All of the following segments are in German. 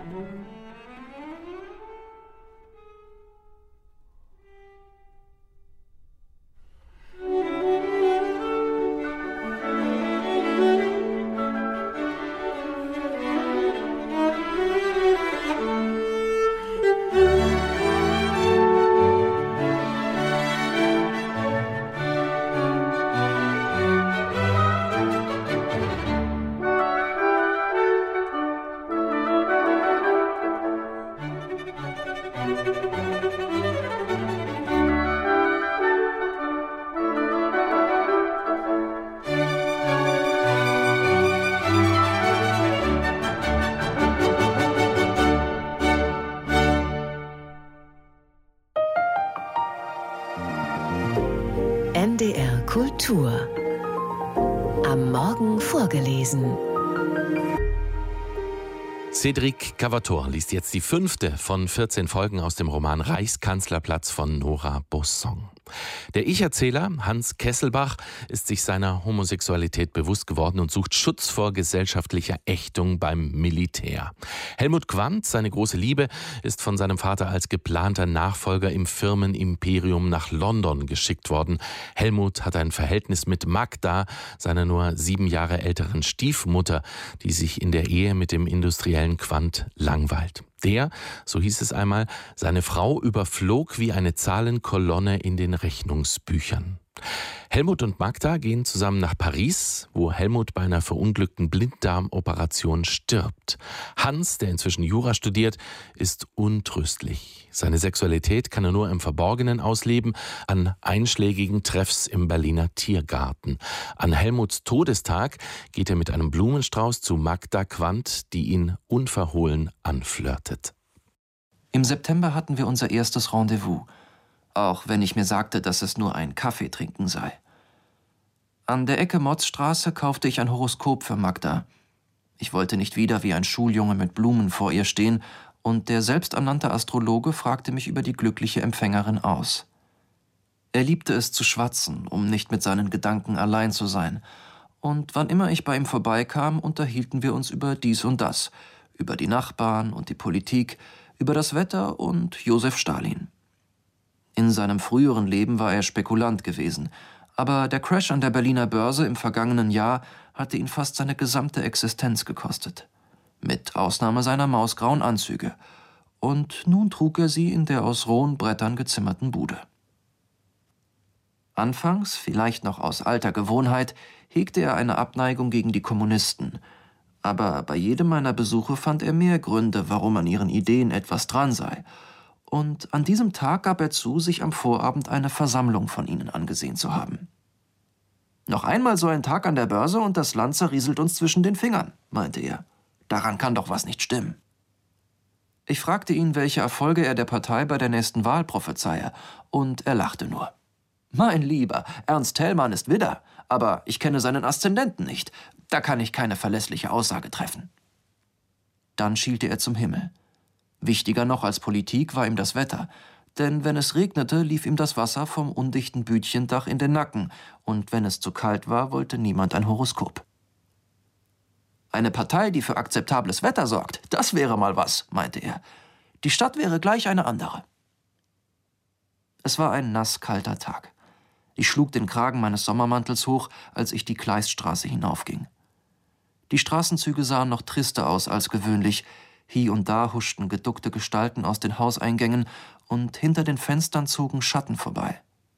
NDR Kultur. Am Morgen vorgelesen. Cédric Cavator liest jetzt die 5. von 14 Folgen aus dem Roman Reichskanzlerplatz von Nora Bosson. Der Ich-Erzähler Hans Kesselbach ist sich seiner Homosexualität bewusst geworden und sucht Schutz vor gesellschaftlicher Ächtung beim Militär. Helmut Quandt, seine große Liebe, ist von seinem Vater als geplanter Nachfolger im Firmenimperium nach London geschickt worden. Helmut hat ein Verhältnis mit Magda, seiner nur 7 Jahre älteren Stiefmutter, die sich in der Ehe mit dem industriellen Quandt langweilt. Der, so hieß es einmal, seine Frau überflog wie eine Zahlenkolonne in den Rechnungsbüchern. Helmut und Magda gehen zusammen nach Paris, wo Helmut bei einer verunglückten Blinddarmoperation stirbt. Hans, der inzwischen Jura studiert, ist untröstlich. Seine Sexualität kann er nur im Verborgenen ausleben, an einschlägigen Treffs im Berliner Tiergarten. An Helmuts Todestag geht er mit einem Blumenstrauß zu Magda Quandt, die ihn unverhohlen anflirtet. Im September hatten wir unser erstes Rendezvous, auch wenn ich mir sagte, dass es nur ein Kaffee trinken sei. An der Ecke Motzstraße kaufte ich ein Horoskop für Magda. Ich wollte nicht wieder wie ein Schuljunge mit Blumen vor ihr stehen, und der selbsternannte Astrologe fragte mich über die glückliche Empfängerin aus. Er liebte es zu schwatzen, um nicht mit seinen Gedanken allein zu sein, und wann immer ich bei ihm vorbeikam, unterhielten wir uns über dies und das, über die Nachbarn und die Politik, über das Wetter und Josef Stalin. In seinem früheren Leben war er Spekulant gewesen, aber der Crash an der Berliner Börse im vergangenen Jahr hatte ihn fast seine gesamte Existenz gekostet. Mit Ausnahme seiner mausgrauen Anzüge. Und nun trug er sie in der aus rohen Brettern gezimmerten Bude. Anfangs, vielleicht noch aus alter Gewohnheit, hegte er eine Abneigung gegen die Kommunisten. Aber bei jedem meiner Besuche fand er mehr Gründe, warum an ihren Ideen etwas dran sei. Und an diesem Tag gab er zu, sich am Vorabend eine Versammlung von ihnen angesehen zu haben. »Noch einmal so ein Tag an der Börse und das Land zerrieselt uns zwischen den Fingern«, meinte er. »Daran kann doch was nicht stimmen.« Ich fragte ihn, welche Erfolge er der Partei bei der nächsten Wahl prophezeie, und er lachte nur. »Mein Lieber, Ernst Thälmann ist Widder, aber ich kenne seinen Aszendenten nicht. Da kann ich keine verlässliche Aussage treffen.« Dann schielte er zum Himmel. Wichtiger noch als Politik war ihm das Wetter, denn wenn es regnete, lief ihm das Wasser vom undichten Bütchendach in den Nacken, und wenn es zu kalt war, wollte niemand ein Horoskop. »Eine Partei, die für akzeptables Wetter sorgt, das wäre mal was«, meinte er. »Die Stadt wäre gleich eine andere.« Es war ein nasskalter Tag. Ich schlug den Kragen meines Sommermantels hoch, als ich die Kleiststraße hinaufging. Die Straßenzüge sahen noch trister aus als gewöhnlich. Hie und da huschten geduckte Gestalten aus den Hauseingängen, und hinter den Fenstern zogen Schatten vorbei.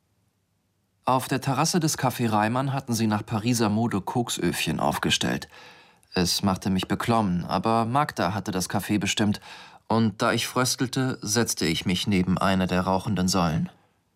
Auf der Terrasse des Café Reimann hatten sie nach Pariser Mode Koksöfchen aufgestellt. Es machte mich beklommen, aber Magda hatte das Café bestimmt, und da ich fröstelte, setzte ich mich neben eine der rauchenden Säulen.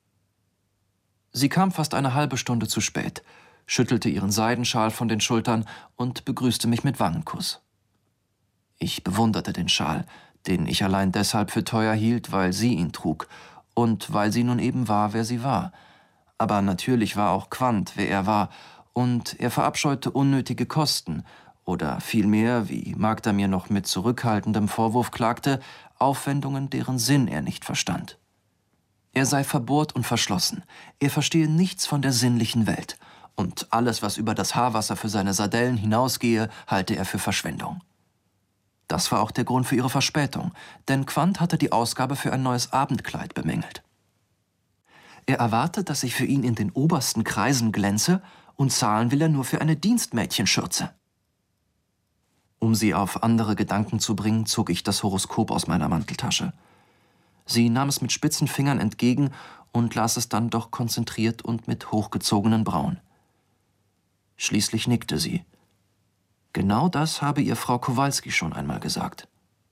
Sie kam fast eine halbe Stunde zu spät, schüttelte ihren Seidenschal von den Schultern und begrüßte mich mit Wangenkuss. Ich bewunderte den Schal, den ich allein deshalb für teuer hielt, weil sie ihn trug und weil sie nun eben war, wer sie war. Aber natürlich war auch Quandt, wer er war, und er verabscheute unnötige Kosten oder vielmehr, wie Magda mir noch mit zurückhaltendem Vorwurf klagte, Aufwendungen, deren Sinn er nicht verstand. Er sei verbohrt und verschlossen, er verstehe nichts von der sinnlichen Welt, und alles, was über das Haarwasser für seine Sardellen hinausgehe, halte er für Verschwendung. Das war auch der Grund für ihre Verspätung, denn Quandt hatte die Ausgabe für ein neues Abendkleid bemängelt. Er erwartet, dass ich für ihn in den obersten Kreisen glänze, und zahlen will er nur für eine Dienstmädchenschürze. Um sie auf andere Gedanken zu bringen, zog ich das Horoskop aus meiner Manteltasche. Sie nahm es mit spitzen Fingern entgegen und las es dann doch konzentriert und mit hochgezogenen Brauen. Schließlich nickte sie. Genau das habe ihr Frau Kowalski schon einmal gesagt.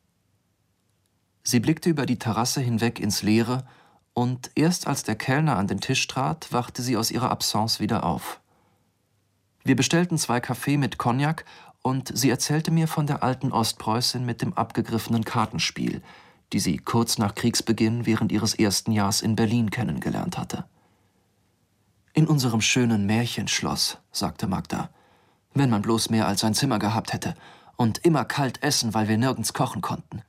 Sie blickte über die Terrasse hinweg ins Leere, und erst als der Kellner an den Tisch trat, wachte sie aus ihrer Absence wieder auf. Wir bestellten 2 Kaffee mit Cognac, und sie erzählte mir von der alten Ostpreußin mit dem abgegriffenen Kartenspiel, die sie kurz nach Kriegsbeginn während ihres ersten Jahres in Berlin kennengelernt hatte. »In unserem schönen Märchenschloss«, sagte Magda, »wenn man bloß mehr als ein Zimmer gehabt hätte und immer kalt essen, weil wir nirgends kochen konnten.«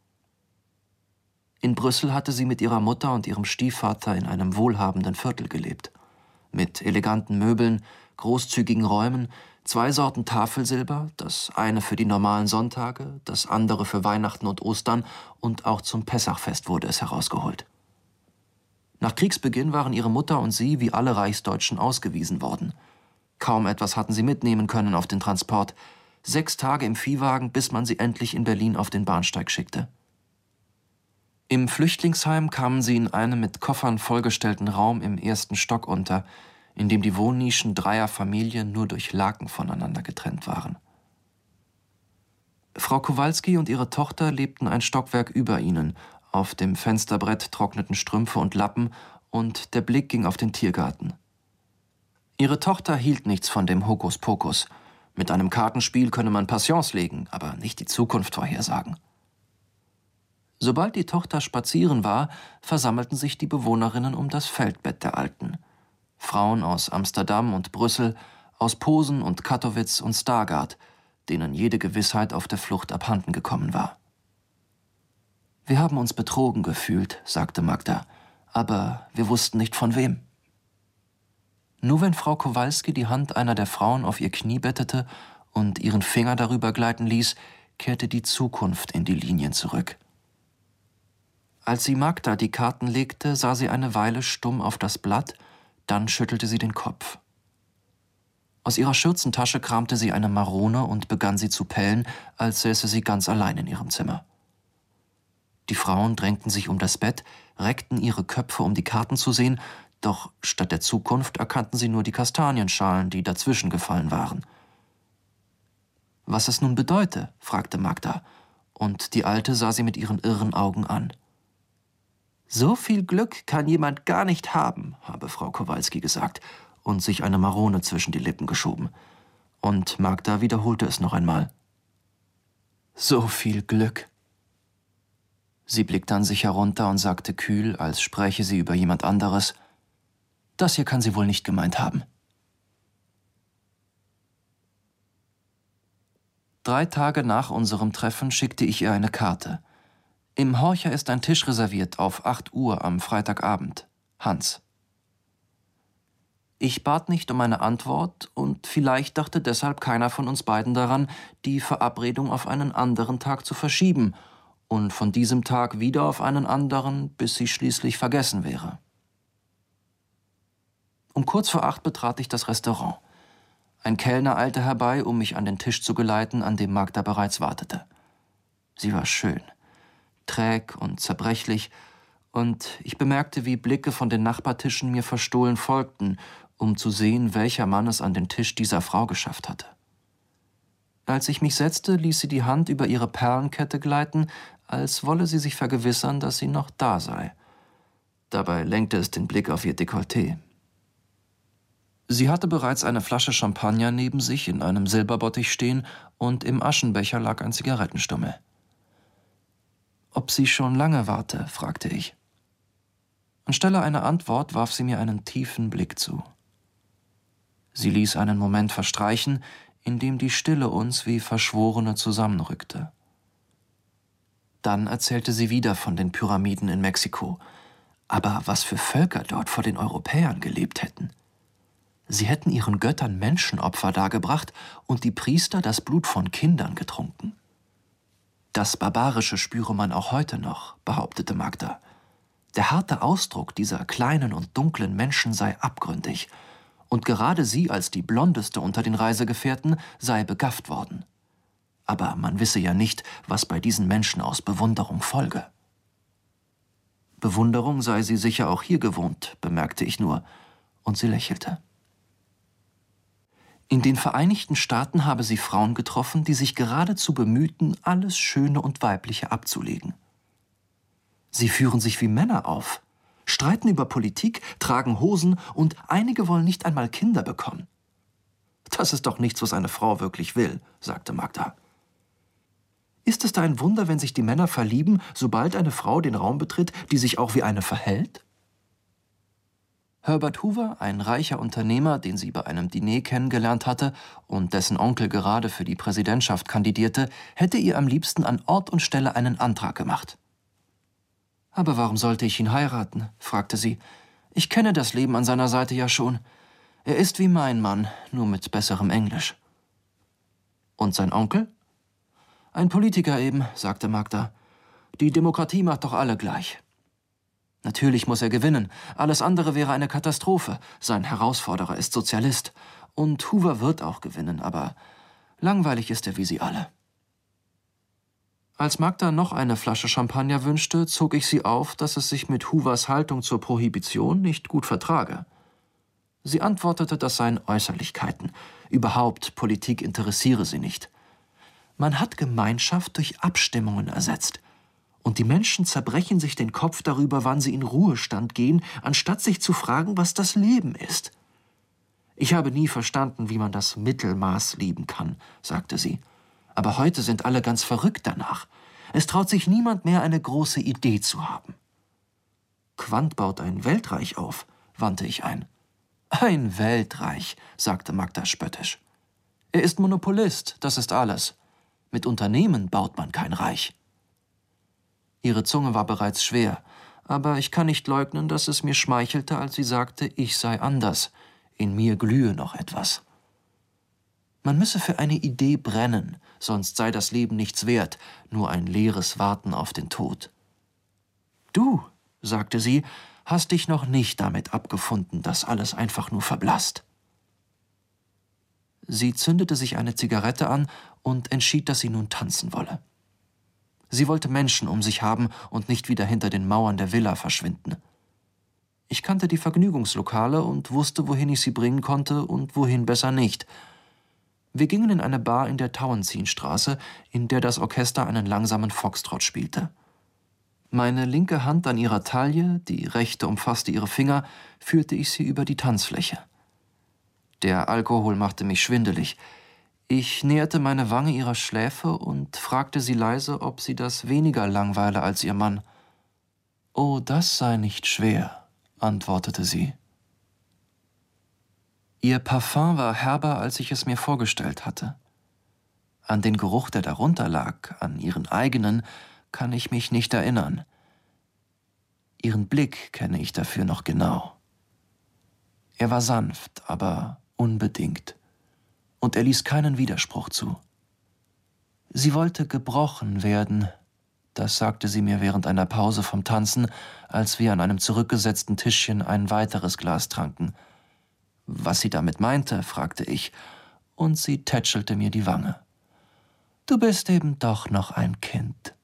In Brüssel hatte sie mit ihrer Mutter und ihrem Stiefvater in einem wohlhabenden Viertel gelebt. Mit eleganten Möbeln, großzügigen Räumen, 2 Sorten Tafelsilber, das eine für die normalen Sonntage, das andere für Weihnachten und Ostern, und auch zum Pessachfest wurde es herausgeholt. Nach Kriegsbeginn waren ihre Mutter und sie wie alle Reichsdeutschen ausgewiesen worden. Kaum etwas hatten sie mitnehmen können auf den Transport. 6 Tage im Viehwagen, bis man sie endlich in Berlin auf den Bahnsteig schickte. Im Flüchtlingsheim kamen sie in einem mit Koffern vollgestellten Raum im 1. Stock unter, in dem die Wohnnischen 3er Familien nur durch Laken voneinander getrennt waren. Frau Kowalski und ihre Tochter lebten ein Stockwerk über ihnen. Auf dem Fensterbrett trockneten Strümpfe und Lappen, und der Blick ging auf den Tiergarten. Ihre Tochter hielt nichts von dem Hokuspokus. Mit einem Kartenspiel könne man Passions legen, aber nicht die Zukunft vorhersagen. Sobald die Tochter spazieren war, versammelten sich die Bewohnerinnen um das Feldbett der Alten. Frauen aus Amsterdam und Brüssel, aus Posen und Kattowitz und Stargard, denen jede Gewissheit auf der Flucht abhanden gekommen war. »Wir haben uns betrogen gefühlt«, sagte Magda, »aber wir wussten nicht von wem.« Nur wenn Frau Kowalski die Hand einer der Frauen auf ihr Knie bettete und ihren Finger darüber gleiten ließ, kehrte die Zukunft in die Linien zurück. Als sie Magda die Karten legte, sah sie eine Weile stumm auf das Blatt, dann schüttelte sie den Kopf. Aus ihrer Schürzentasche kramte sie eine Marone und begann sie zu pellen, als säße sie ganz allein in ihrem Zimmer. Die Frauen drängten sich um das Bett, reckten ihre Köpfe, um die Karten zu sehen, doch statt der Zukunft erkannten sie nur die Kastanienschalen, die dazwischen gefallen waren. »Was es nun bedeute?« fragte Magda, und die Alte sah sie mit ihren irren Augen an. »So viel Glück kann jemand gar nicht haben«, habe Frau Kowalski gesagt und sich eine Marone zwischen die Lippen geschoben. Und Magda wiederholte es noch einmal. »So viel Glück.« Sie blickte an sich herunter und sagte kühl, als spräche sie über jemand anderes, »Das hier kann sie wohl nicht gemeint haben.« 3 Tage nach unserem Treffen schickte ich ihr eine Karte. »Im Horcher ist ein Tisch reserviert auf 8 Uhr am Freitagabend. Hans.« Ich bat nicht um eine Antwort, und vielleicht dachte deshalb keiner von uns beiden daran, die Verabredung auf einen anderen Tag zu verschieben und von diesem Tag wieder auf einen anderen, bis sie schließlich vergessen wäre. Um kurz vor 8 betrat ich das Restaurant. Ein Kellner eilte herbei, um mich an den Tisch zu geleiten, an dem Magda bereits wartete. Sie war schön, träg und zerbrechlich, und ich bemerkte, wie Blicke von den Nachbartischen mir verstohlen folgten, um zu sehen, welcher Mann es an den Tisch dieser Frau geschafft hatte. Als ich mich setzte, ließ sie die Hand über ihre Perlenkette gleiten, als wolle sie sich vergewissern, dass sie noch da sei. Dabei lenkte es den Blick auf ihr Dekolleté. Sie hatte bereits eine Flasche Champagner neben sich in einem Silberbottich stehen, und im Aschenbecher lag ein Zigarettenstummel. »Ob sie schon lange warte?« fragte ich. Anstelle einer Antwort warf sie mir einen tiefen Blick zu. Sie ließ einen Moment verstreichen, in dem die Stille uns wie Verschworene zusammenrückte. Dann erzählte sie wieder von den Pyramiden in Mexiko. Aber was für Völker dort vor den Europäern gelebt hätten. Sie hätten ihren Göttern Menschenopfer dargebracht und die Priester das Blut von Kindern getrunken. Das Barbarische spüre man auch heute noch, behauptete Magda. Der harte Ausdruck dieser kleinen und dunklen Menschen sei abgründig, und gerade sie als die blondeste unter den Reisegefährten sei begafft worden. Aber man wisse ja nicht, was bei diesen Menschen aus Bewunderung folge. Bewunderung sei sie sicher auch hier gewohnt, bemerkte ich nur, und sie lächelte. In den Vereinigten Staaten habe sie Frauen getroffen, die sich geradezu bemühten, alles Schöne und Weibliche abzulegen. Sie führen sich wie Männer auf, streiten über Politik, tragen Hosen und einige wollen nicht einmal Kinder bekommen. Das ist doch nichts, was eine Frau wirklich will, sagte Magda. Ist es da ein Wunder, wenn sich die Männer verlieben, sobald eine Frau den Raum betritt, die sich auch wie eine verhält? Herbert Hoover, ein reicher Unternehmer, den sie bei einem Diner kennengelernt hatte und dessen Onkel gerade für die Präsidentschaft kandidierte, hätte ihr am liebsten an Ort und Stelle einen Antrag gemacht. »Aber warum sollte ich ihn heiraten?« fragte sie. »Ich kenne das Leben an seiner Seite ja schon. Er ist wie mein Mann, nur mit besserem Englisch.« »Und sein Onkel?« »Ein Politiker eben«, sagte Magda. »Die Demokratie macht doch alle gleich.« »Natürlich muss er gewinnen. Alles andere wäre eine Katastrophe. Sein Herausforderer ist Sozialist. Und Hoover wird auch gewinnen, aber langweilig ist er wie sie alle.« Als Magda noch eine Flasche Champagner wünschte, zog ich sie auf, dass es sich mit Hoovers Haltung zur Prohibition nicht gut vertrage. Sie antwortete, das seien Äußerlichkeiten. Überhaupt, Politik interessiere sie nicht. Man hat Gemeinschaft durch Abstimmungen ersetzt. Und die Menschen zerbrechen sich den Kopf darüber, wann sie in Ruhestand gehen, anstatt sich zu fragen, was das Leben ist. »Ich habe nie verstanden, wie man das Mittelmaß lieben kann«, sagte sie. »Aber heute sind alle ganz verrückt danach. Es traut sich niemand mehr, eine große Idee zu haben.« »Quandt baut ein Weltreich auf«, wandte ich ein. »Ein Weltreich«, sagte Magda spöttisch. »Er ist Monopolist, das ist alles. Mit Unternehmen baut man kein Reich.« Ihre Zunge war bereits schwer, aber ich kann nicht leugnen, dass es mir schmeichelte, als sie sagte, ich sei anders, in mir glühe noch etwas. Man müsse für eine Idee brennen, sonst sei das Leben nichts wert, nur ein leeres Warten auf den Tod. »Du«, sagte sie, »hast dich noch nicht damit abgefunden, dass alles einfach nur verblasst.« Sie zündete sich eine Zigarette an und entschied, dass sie nun tanzen wolle. Sie wollte Menschen um sich haben und nicht wieder hinter den Mauern der Villa verschwinden. Ich kannte die Vergnügungslokale und wusste, wohin ich sie bringen konnte und wohin besser nicht. Wir gingen in eine Bar in der Tauentzienstraße, in der das Orchester einen langsamen Foxtrott spielte. Meine linke Hand an ihrer Taille, die rechte umfasste ihre Finger, führte ich sie über die Tanzfläche. Der Alkohol machte mich schwindelig. Ich näherte meine Wange ihrer Schläfe und fragte sie leise, ob sie das weniger langweile als ihr Mann. »Oh, das sei nicht schwer«, antwortete sie. Ihr Parfum war herber, als ich es mir vorgestellt hatte. An den Geruch, der darunter lag, an ihren eigenen, kann ich mich nicht erinnern. Ihren Blick kenne ich dafür noch genau. Er war sanft, aber unbedingt. Und er ließ keinen Widerspruch zu. Sie wollte gebrochen werden, das sagte sie mir während einer Pause vom Tanzen, als wir an einem zurückgesetzten Tischchen ein weiteres Glas tranken. Was sie damit meinte, fragte ich, und sie tätschelte mir die Wange. »Du bist eben doch noch ein Kind.«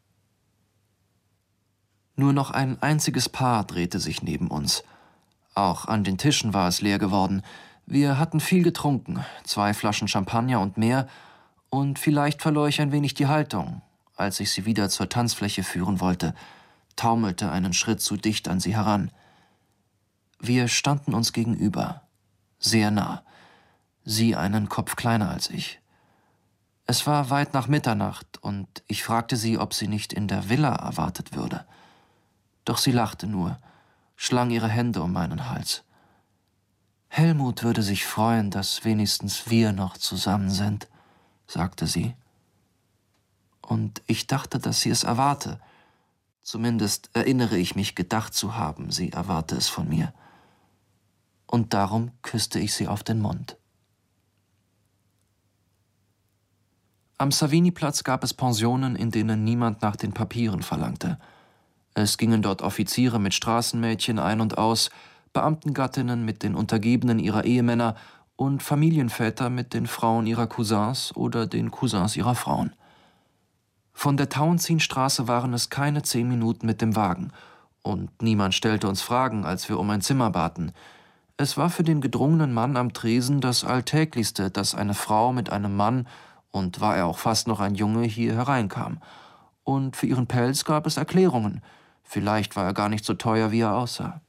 Nur noch ein einziges Paar drehte sich neben uns. Auch an den Tischen war es leer geworden. Wir hatten viel getrunken, 2 Flaschen Champagner und mehr, und vielleicht verlor ich ein wenig die Haltung, als ich sie wieder zur Tanzfläche führen wollte, taumelte einen Schritt zu dicht an sie heran. Wir standen uns gegenüber, sehr nah, sie einen Kopf kleiner als ich. Es war weit nach Mitternacht, und ich fragte sie, ob sie nicht in der Villa erwartet würde. Doch sie lachte nur, schlang ihre Hände um meinen Hals. »Helmut würde sich freuen, dass wenigstens wir noch zusammen sind«, sagte sie. Und ich dachte, dass sie es erwarte. Zumindest erinnere ich mich gedacht zu haben, sie erwarte es von mir. Und darum küsste ich sie auf den Mund. Am Savini-Platz gab es Pensionen, in denen niemand nach den Papieren verlangte. Es gingen dort Offiziere mit Straßenmädchen ein und aus, Beamtengattinnen mit den Untergebenen ihrer Ehemänner und Familienväter mit den Frauen ihrer Cousins oder den Cousins ihrer Frauen. Von der Tauentzienstraße waren es keine 10 Minuten mit dem Wagen, und niemand stellte uns Fragen, als wir um ein Zimmer baten. Es war für den gedrungenen Mann am Tresen das Alltäglichste, dass eine Frau mit einem Mann, und war er auch fast noch ein Junge, hier hereinkam. Und für ihren Pelz gab es Erklärungen. Vielleicht war er gar nicht so teuer, wie er aussah.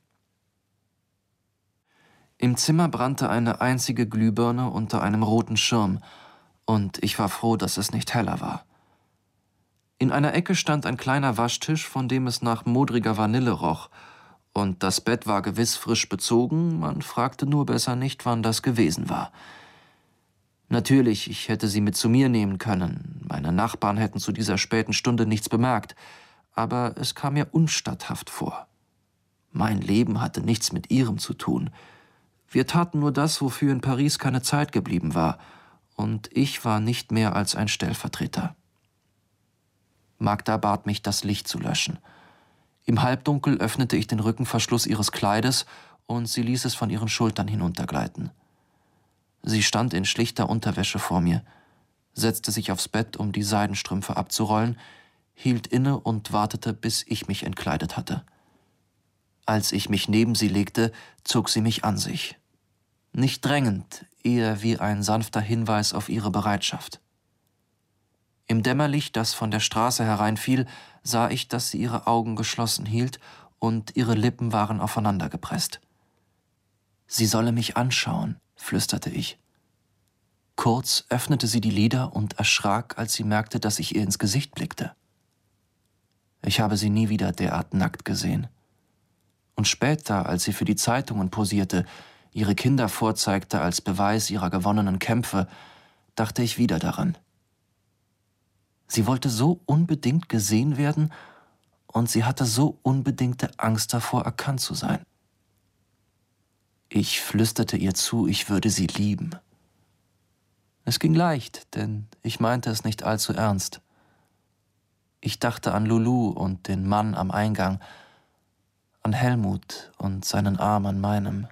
Im Zimmer brannte eine einzige Glühbirne unter einem roten Schirm, und ich war froh, dass es nicht heller war. In einer Ecke stand ein kleiner Waschtisch, von dem es nach modriger Vanille roch, und das Bett war gewiss frisch bezogen, man fragte nur besser nicht, wann das gewesen war. Natürlich, ich hätte sie mit zu mir nehmen können, meine Nachbarn hätten zu dieser späten Stunde nichts bemerkt, aber es kam mir unstatthaft vor. Mein Leben hatte nichts mit ihrem zu tun. Wir taten nur das, wofür in Paris keine Zeit geblieben war, und ich war nicht mehr als ein Stellvertreter. Magda bat mich, das Licht zu löschen. Im Halbdunkel öffnete ich den Rückenverschluss ihres Kleides, und sie ließ es von ihren Schultern hinuntergleiten. Sie stand in schlichter Unterwäsche vor mir, setzte sich aufs Bett, um die Seidenstrümpfe abzurollen, hielt inne und wartete, bis ich mich entkleidet hatte. Als ich mich neben sie legte, zog sie mich an sich. Nicht drängend, eher wie ein sanfter Hinweis auf ihre Bereitschaft. Im Dämmerlicht, das von der Straße hereinfiel, sah ich, dass sie ihre Augen geschlossen hielt und ihre Lippen waren aufeinandergepresst. »Sie solle mich anschauen«, flüsterte ich. Kurz öffnete sie die Lider und erschrak, als sie merkte, dass ich ihr ins Gesicht blickte. Ich habe sie nie wieder derart nackt gesehen. Und später, als sie für die Zeitungen posierte, ihre Kinder vorzeigte als Beweis ihrer gewonnenen Kämpfe, dachte ich wieder daran. Sie wollte so unbedingt gesehen werden, und sie hatte so unbedingte Angst davor, erkannt zu sein. Ich flüsterte ihr zu, ich würde sie lieben. Es ging leicht, denn ich meinte es nicht allzu ernst. Ich dachte an Lulu und den Mann am Eingang, an Helmut und seinen Arm an meinem.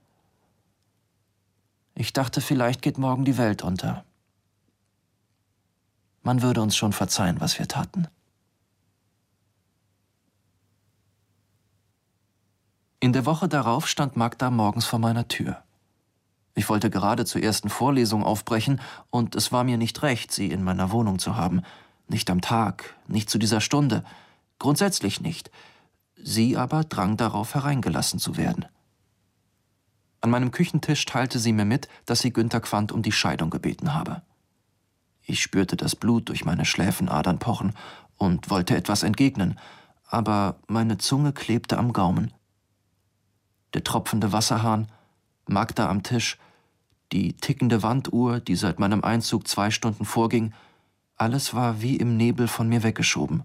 Ich dachte, vielleicht geht morgen die Welt unter. Man würde uns schon verzeihen, was wir taten. In der Woche darauf stand Magda morgens vor meiner Tür. Ich wollte gerade zur ersten Vorlesung aufbrechen, und es war mir nicht recht, sie in meiner Wohnung zu haben. Nicht am Tag, nicht zu dieser Stunde, grundsätzlich nicht. Sie aber drang darauf, hereingelassen zu werden. An meinem Küchentisch teilte sie mir mit, dass sie Günter Quandt um die Scheidung gebeten habe. Ich spürte das Blut durch meine Schläfenadern pochen und wollte etwas entgegnen, aber meine Zunge klebte am Gaumen. Der tropfende Wasserhahn, Magda am Tisch, die tickende Wanduhr, die seit meinem Einzug 2 Stunden vorging, alles war wie im Nebel von mir weggeschoben.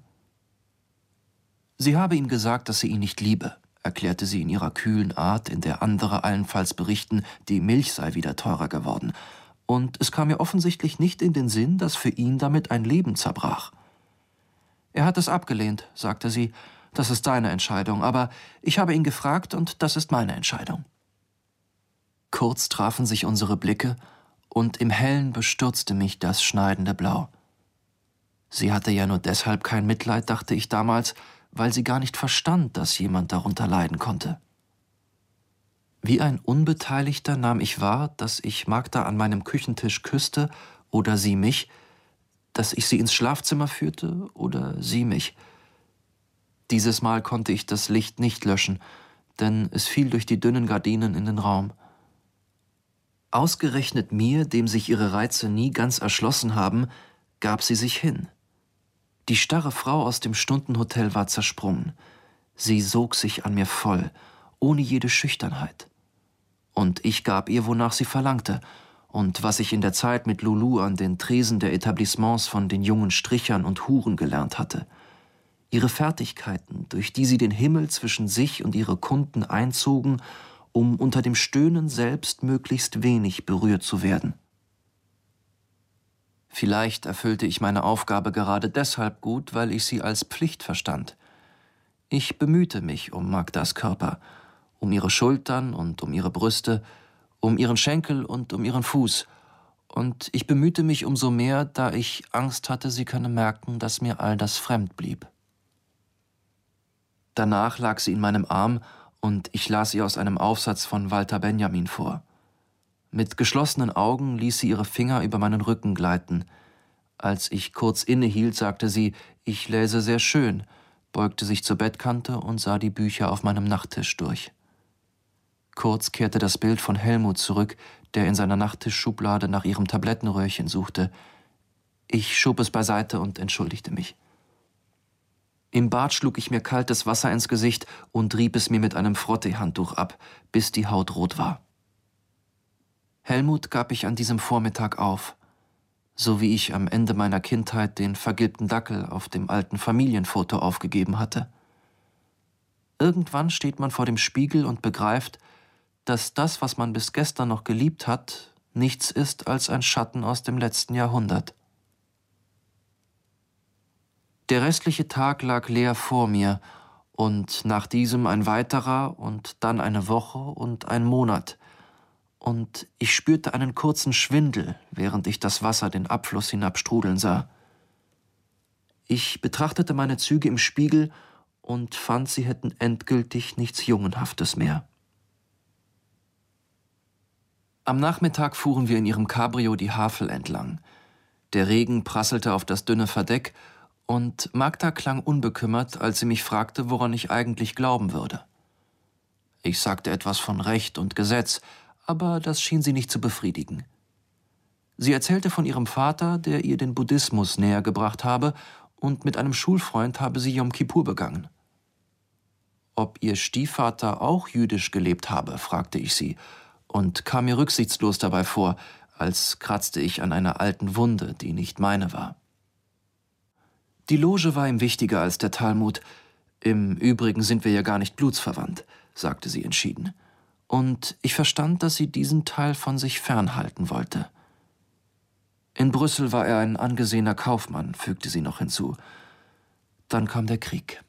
Sie habe ihm gesagt, dass sie ihn nicht liebe, erklärte sie in ihrer kühlen Art, in der andere allenfalls berichten, die Milch sei wieder teurer geworden. Und es kam mir offensichtlich nicht in den Sinn, dass für ihn damit ein Leben zerbrach. Er hat es abgelehnt, sagte sie, das ist deine Entscheidung, aber ich habe ihn gefragt und das ist meine Entscheidung. Kurz trafen sich unsere Blicke und im Hellen bestürzte mich das schneidende Blau. Sie hatte ja nur deshalb kein Mitleid, dachte ich damals, weil sie gar nicht verstand, dass jemand darunter leiden konnte. Wie ein Unbeteiligter nahm ich wahr, dass ich Magda an meinem Küchentisch küsste oder sie mich, dass ich sie ins Schlafzimmer führte oder sie mich. Dieses Mal konnte ich das Licht nicht löschen, denn es fiel durch die dünnen Gardinen in den Raum. Ausgerechnet mir, dem sich ihre Reize nie ganz erschlossen haben, gab sie sich hin. Die starre Frau aus dem Stundenhotel war zersprungen. Sie sog sich an mir voll, ohne jede Schüchternheit. Und ich gab ihr, wonach sie verlangte, und was ich in der Zeit mit Lulu an den Tresen der Etablissements von den jungen Strichern und Huren gelernt hatte. Ihre Fertigkeiten, durch die sie den Himmel zwischen sich und ihre Kunden einzogen, um unter dem Stöhnen selbst möglichst wenig berührt zu werden. Vielleicht erfüllte ich meine Aufgabe gerade deshalb gut, weil ich sie als Pflicht verstand. Ich bemühte mich um Magdas Körper, um ihre Schultern und um ihre Brüste, um ihren Schenkel und um ihren Fuß. Und ich bemühte mich umso mehr, da ich Angst hatte, sie könne merken, dass mir all das fremd blieb. Danach lag sie in meinem Arm und ich las ihr aus einem Aufsatz von Walter Benjamin vor. Mit geschlossenen Augen ließ sie ihre Finger über meinen Rücken gleiten. Als ich kurz innehielt, sagte sie, ich läse sehr schön, beugte sich zur Bettkante und sah die Bücher auf meinem Nachttisch durch. Kurz kehrte das Bild von Helmut zurück, der in seiner Nachttischschublade nach ihrem Tablettenröhrchen suchte. Ich schob es beiseite und entschuldigte mich. Im Bad schlug ich mir kaltes Wasser ins Gesicht und rieb es mir mit einem Frotteehandtuch ab, bis die Haut rot war. Helmut gab ich an diesem Vormittag auf, so wie ich am Ende meiner Kindheit den vergilbten Dackel auf dem alten Familienfoto aufgegeben hatte. Irgendwann steht man vor dem Spiegel und begreift, dass das, was man bis gestern noch geliebt hat, nichts ist als ein Schatten aus dem letzten Jahrhundert. Der restliche Tag lag leer vor mir und nach diesem ein weiterer und dann eine Woche und ein Monat. Und ich spürte einen kurzen Schwindel, während ich das Wasser den Abfluss hinabstrudeln sah. Ich betrachtete meine Züge im Spiegel und fand, sie hätten endgültig nichts Jungenhaftes mehr. Am Nachmittag fuhren wir in ihrem Cabrio die Havel entlang. Der Regen prasselte auf das dünne Verdeck und Magda klang unbekümmert, als sie mich fragte, woran ich eigentlich glauben würde. Ich sagte etwas von Recht und Gesetz, aber das schien sie nicht zu befriedigen. Sie erzählte von ihrem Vater, der ihr den Buddhismus näher gebracht habe, und mit einem Schulfreund habe sie Jom Kippur begangen. Ob ihr Stiefvater auch jüdisch gelebt habe, fragte ich sie, und kam mir rücksichtslos dabei vor, als kratzte ich an einer alten Wunde, die nicht meine war. Die Loge war ihm wichtiger als der Talmud. Im Übrigen sind wir ja gar nicht blutsverwandt, sagte sie entschieden. Und ich verstand, dass sie diesen Teil von sich fernhalten wollte. In Brüssel war er ein angesehener Kaufmann, fügte sie noch hinzu. Dann kam der Krieg.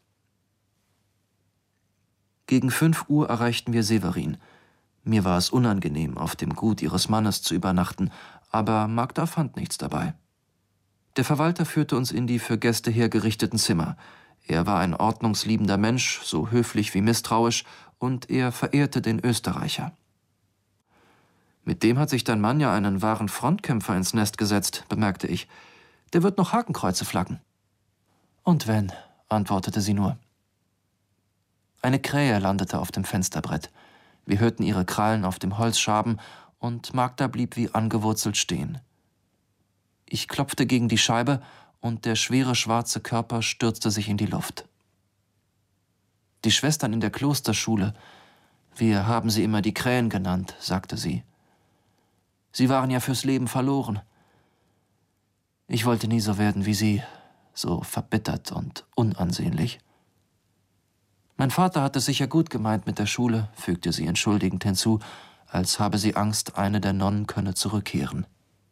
Gegen 5 Uhr erreichten wir Severin. Mir war es unangenehm, auf dem Gut ihres Mannes zu übernachten, aber Magda fand nichts dabei. Der Verwalter führte uns in die für Gäste hergerichteten Zimmer. Er war ein ordnungsliebender Mensch, so höflich wie misstrauisch, und er verehrte den Österreicher. »Mit dem hat sich dein Mann ja einen wahren Frontkämpfer ins Nest gesetzt«, bemerkte ich. »Der wird noch Hakenkreuze flaggen.« »Und wenn«, antwortete sie nur. Eine Krähe landete auf dem Fensterbrett. Wir hörten ihre Krallen auf dem Holz schaben, und Magda blieb wie angewurzelt stehen. Ich klopfte gegen die Scheibe, und der schwere schwarze Körper stürzte sich in die Luft. »Die Schwestern in der Klosterschule, wir haben sie immer die Krähen genannt«, sagte sie. »Sie waren ja fürs Leben verloren. Ich wollte nie so werden wie sie, so verbittert und unansehnlich.« »Mein Vater hat es sicher gut gemeint mit der Schule«, fügte sie entschuldigend hinzu, als habe sie Angst, eine der Nonnen könne zurückkehren.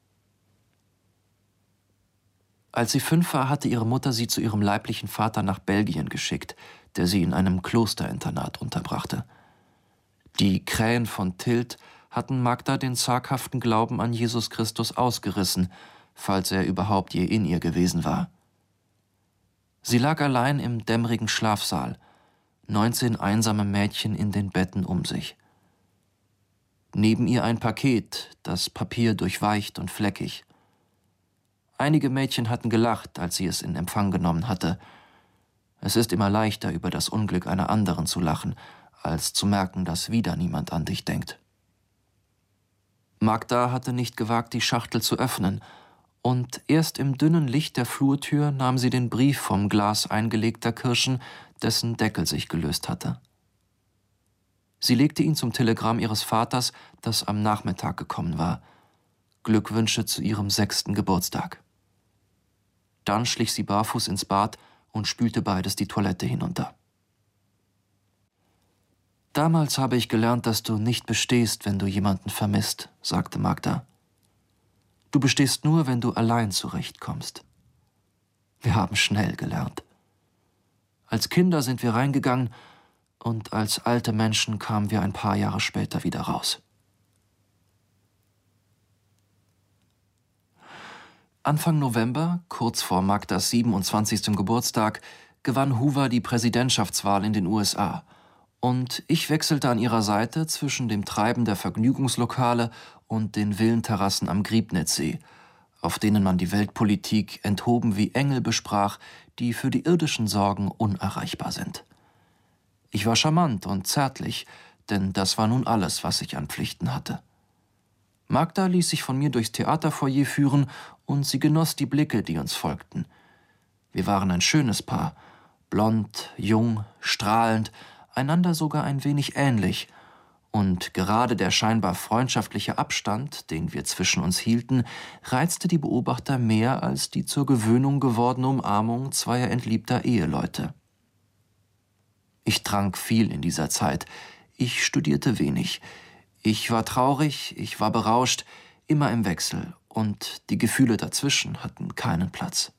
Als sie 5 war, hatte ihre Mutter sie zu ihrem leiblichen Vater nach Belgien geschickt, der sie in einem Klosterinternat unterbrachte. Die Krähen von Tilt hatten Magda den zaghaften Glauben an Jesus Christus ausgerissen, falls er überhaupt je in ihr gewesen war. Sie lag allein im dämmerigen Schlafsaal, 19 einsame Mädchen in den Betten um sich. Neben ihr ein Paket, das Papier durchweicht und fleckig. Einige Mädchen hatten gelacht, als sie es in Empfang genommen hatte. Es ist immer leichter, über das Unglück einer anderen zu lachen, als zu merken, dass wieder niemand an dich denkt. Magda hatte nicht gewagt, die Schachtel zu öffnen, und erst im dünnen Licht der Flurtür nahm sie den Brief vom Glas eingelegter Kirschen, dessen Deckel sich gelöst hatte. Sie legte ihn zum Telegramm ihres Vaters, das am Nachmittag gekommen war. Glückwünsche zu ihrem 6. Geburtstag. Dann schlich sie barfuß ins Bad und spülte beides die Toilette hinunter. »Damals habe ich gelernt, dass du nicht bestehst, wenn du jemanden vermisst«, sagte Magda. Du bestehst nur, wenn du allein zurechtkommst. Wir haben schnell gelernt. Als Kinder sind wir reingegangen und als alte Menschen kamen wir ein paar Jahre später wieder raus. Anfang November, kurz vor Magdas 27. Geburtstag, gewann Hoover die Präsidentschaftswahl in den USA. Und ich wechselte an ihrer Seite zwischen dem Treiben der Vergnügungslokale und den Villenterrassen am Griebnitzsee, auf denen man die Weltpolitik enthoben wie Engel besprach, die für die irdischen Sorgen unerreichbar sind. Ich war charmant und zärtlich, denn das war nun alles, was ich an Pflichten hatte. Magda ließ sich von mir durchs Theaterfoyer führen und sie genoss die Blicke, die uns folgten. Wir waren ein schönes Paar, blond, jung, strahlend, einander sogar ein wenig ähnlich, und gerade der scheinbar freundschaftliche Abstand, den wir zwischen uns hielten, reizte die Beobachter mehr als die zur Gewöhnung gewordene Umarmung zweier entliebter Eheleute. Ich trank viel in dieser Zeit, ich studierte wenig. Ich war traurig, ich war berauscht, immer im Wechsel, und die Gefühle dazwischen hatten keinen Platz.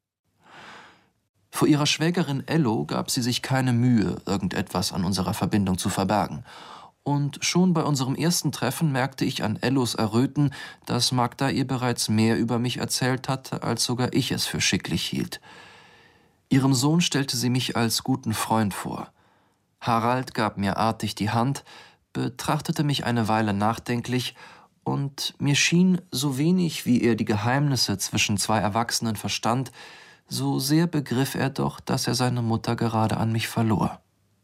Vor ihrer Schwägerin Ello gab sie sich keine Mühe, irgendetwas an unserer Verbindung zu verbergen. Und schon bei unserem ersten Treffen merkte ich an Ellos Erröten, dass Magda ihr bereits mehr über mich erzählt hatte, als sogar ich es für schicklich hielt. Ihrem Sohn stellte sie mich als guten Freund vor. Harald gab mir artig die Hand, betrachtete mich eine Weile nachdenklich, und mir schien, so wenig wie er die Geheimnisse zwischen zwei Erwachsenen verstand, so sehr begriff er doch, dass er seine Mutter gerade an mich verlor.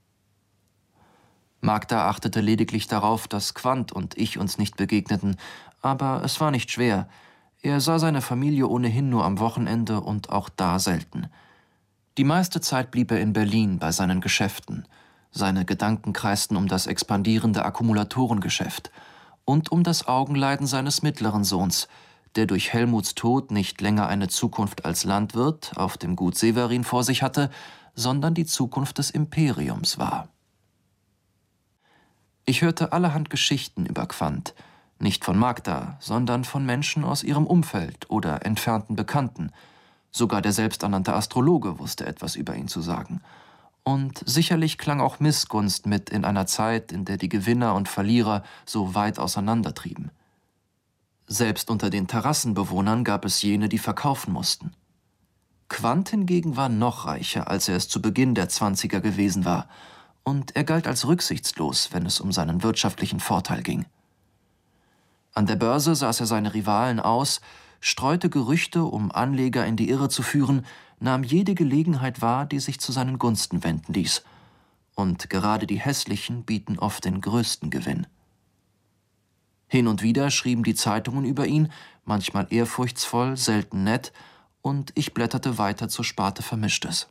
Magda achtete lediglich darauf, dass Quandt und ich uns nicht begegneten, aber es war nicht schwer. Er sah seine Familie ohnehin nur am Wochenende und auch da selten. Die meiste Zeit blieb er in Berlin bei seinen Geschäften. Seine Gedanken kreisten um das expandierende Akkumulatorengeschäft und um das Augenleiden seines mittleren Sohns, der durch Helmuts Tod nicht länger eine Zukunft als Landwirt auf dem Gut Severin vor sich hatte, sondern die Zukunft des Imperiums war. Ich hörte allerhand Geschichten über Quandt, nicht von Magda, sondern von Menschen aus ihrem Umfeld oder entfernten Bekannten. Sogar der selbsternannte Astrologe wusste etwas über ihn zu sagen. Und sicherlich klang auch Missgunst mit in einer Zeit, in der die Gewinner und Verlierer so weit auseinandertrieben. Selbst unter den Terrassenbewohnern gab es jene, die verkaufen mussten. Quandt hingegen war noch reicher, als er es zu Beginn der 20er gewesen war, und er galt als rücksichtslos, wenn es um seinen wirtschaftlichen Vorteil ging. An der Börse saß er seine Rivalen aus, streute Gerüchte, um Anleger in die Irre zu führen, nahm jede Gelegenheit wahr, die sich zu seinen Gunsten wenden ließ. Und gerade die Hässlichen bieten oft den größten Gewinn. Hin und wieder schrieben die Zeitungen über ihn, manchmal ehrfurchtsvoll, selten nett, und ich blätterte weiter zur Sparte Vermischtes.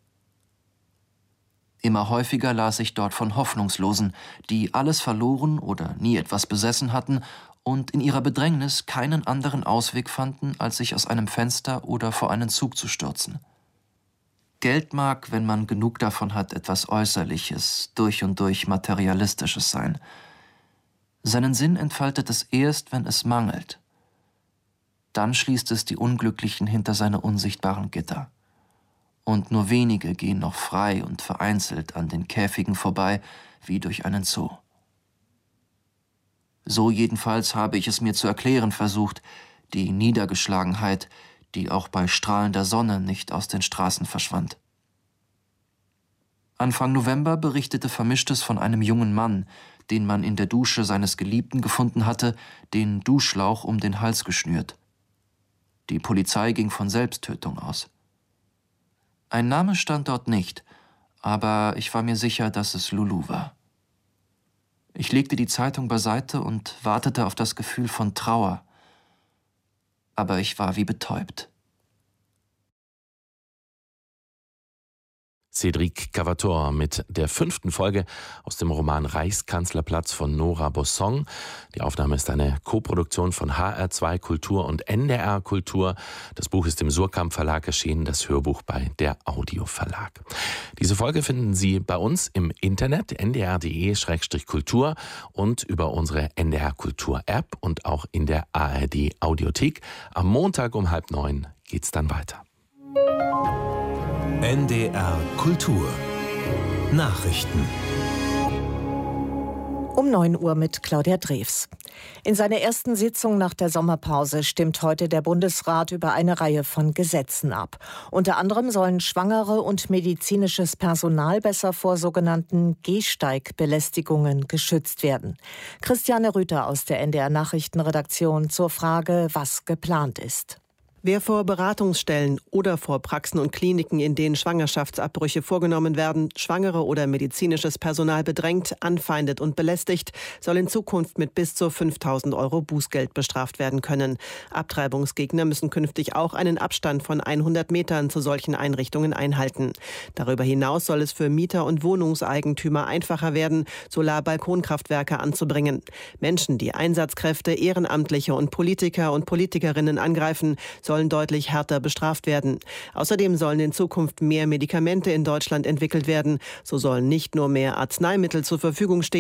Immer häufiger las ich dort von Hoffnungslosen, die alles verloren oder nie etwas besessen hatten und in ihrer Bedrängnis keinen anderen Ausweg fanden, als sich aus einem Fenster oder vor einen Zug zu stürzen. Geld mag, wenn man genug davon hat, etwas Äußerliches, durch und durch Materialistisches sein. Seinen Sinn entfaltet es erst, wenn es mangelt. Dann schließt es die Unglücklichen hinter seine unsichtbaren Gitter. Und nur wenige gehen noch frei und vereinzelt an den Käfigen vorbei, wie durch einen Zoo. So jedenfalls habe ich es mir zu erklären versucht, die Niedergeschlagenheit, die auch bei strahlender Sonne nicht aus den Straßen verschwand. Anfang November berichtete Vermischtes von einem jungen Mann, den man in der Dusche seines Geliebten gefunden hatte, den Duschschlauch um den Hals geschnürt. Die Polizei ging von Selbsttötung aus. Ein Name stand dort nicht, aber ich war mir sicher, dass es Lulu war. Ich legte die Zeitung beiseite und wartete auf das Gefühl von Trauer. Aber ich war wie betäubt. Cédric Cavator mit der 5. Folge aus dem Roman Reichskanzlerplatz von Nora Bossong. Die Aufnahme ist eine Koproduktion von HR2 Kultur und NDR Kultur. Das Buch ist im Surkamp Verlag erschienen, das Hörbuch bei der Audio Verlag. Diese Folge finden Sie bei uns im Internet ndr.de/kultur und über unsere NDR Kultur App und auch in der ARD Audiothek. Am Montag um 8:30 geht's dann weiter. NDR Kultur Nachrichten Um 9 Uhr mit Claudia Drews. In seiner ersten Sitzung nach der Sommerpause stimmt heute der Bundesrat über eine Reihe von Gesetzen ab. Unter anderem sollen Schwangere und medizinisches Personal besser vor sogenannten Gehsteigbelästigungen geschützt werden. Christiane Rüther aus der NDR Nachrichtenredaktion zur Frage, was geplant ist. Wer vor Beratungsstellen oder vor Praxen und Kliniken, in denen Schwangerschaftsabbrüche vorgenommen werden, Schwangere oder medizinisches Personal bedrängt, anfeindet und belästigt, soll in Zukunft mit bis zu 5.000 € Bußgeld bestraft werden können. Abtreibungsgegner müssen künftig auch einen Abstand von 100 Metern zu solchen Einrichtungen einhalten. Darüber hinaus soll es für Mieter und Wohnungseigentümer einfacher werden, Solarbalkonkraftwerke anzubringen. Menschen, die Einsatzkräfte, Ehrenamtliche und Politiker und Politikerinnen angreifen, sollen deutlich härter bestraft werden. Außerdem sollen in Zukunft mehr Medikamente in Deutschland entwickelt werden. So sollen nicht nur mehr Arzneimittel zur Verfügung stehen,